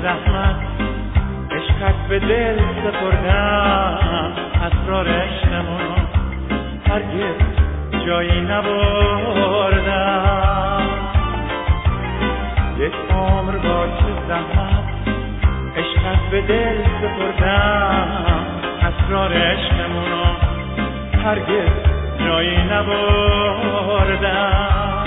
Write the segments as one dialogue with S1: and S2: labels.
S1: زحمت عشقت به دل سپردم، اسرار عشقمونو هرگز جایی نبردم. یک عمر با چه زحمت عشقت به دل سپردم، اسرار عشقمونو هرگز جایی نبردم.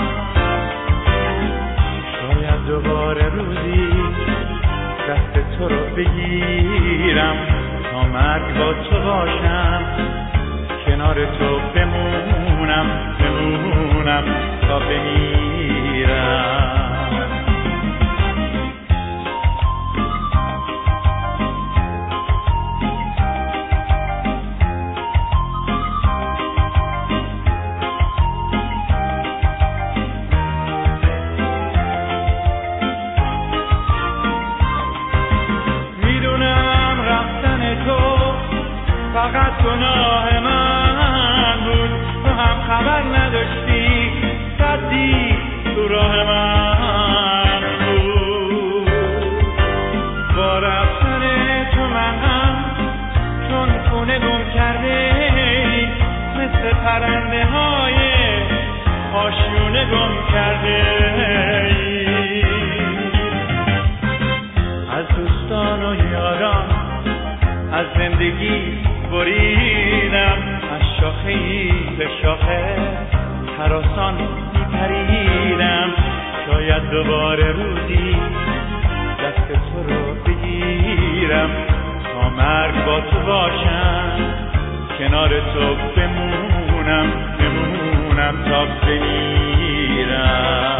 S1: شاید دوباره روزی دست تو رو بگیرم، تا مرگ با تو باشم، کنار تو بمونم تا بمیرم. فقط گناه من بود، تو هم خبر نداشتی، صدی تو راه من بود. با رفتن تو من هم چون خونه گم کرده، مثل پرنده های آشیونه گم کرده. از دوستان و یاران از زندگی بریدم، از شاخه‌ای به شاخه هراسان میپریدم. شاید دوباره روزی دست تو رو بگیرم، تا مرگ با تو باشم، کنار تو بمونم تا بمیرم.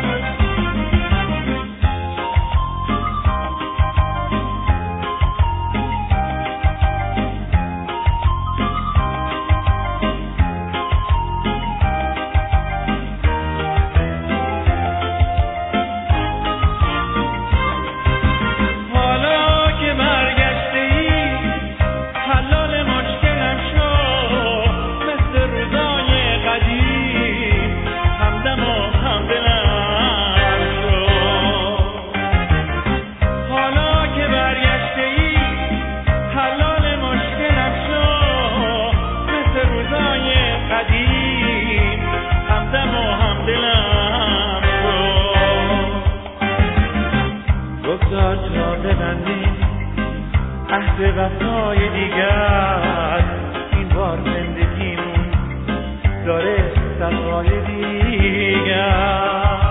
S1: بگذار تا ببندیم عهد وفای دیگر، این بار زندگیمون داره صفای دیگر.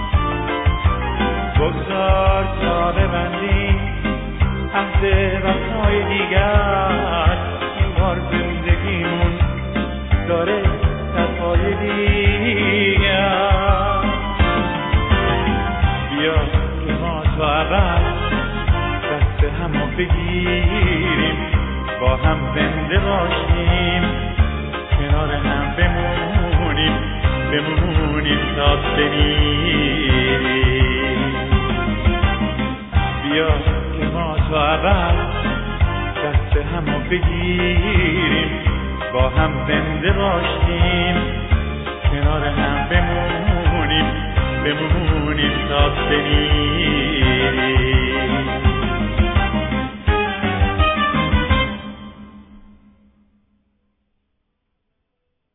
S1: بگذار تا ببندیم عهد وفای دیگر، این بار زندگیمون داره صفای دیگر. بیا که ما تا ابد دست همو بگیریم، با هم زنده باشیم، کنار هم بمونیم تا بمیریم. بیا که ما تا ابد دست همو بگیریم، با هم زنده باشیم، کنار هم بمونیم تا بمیریم.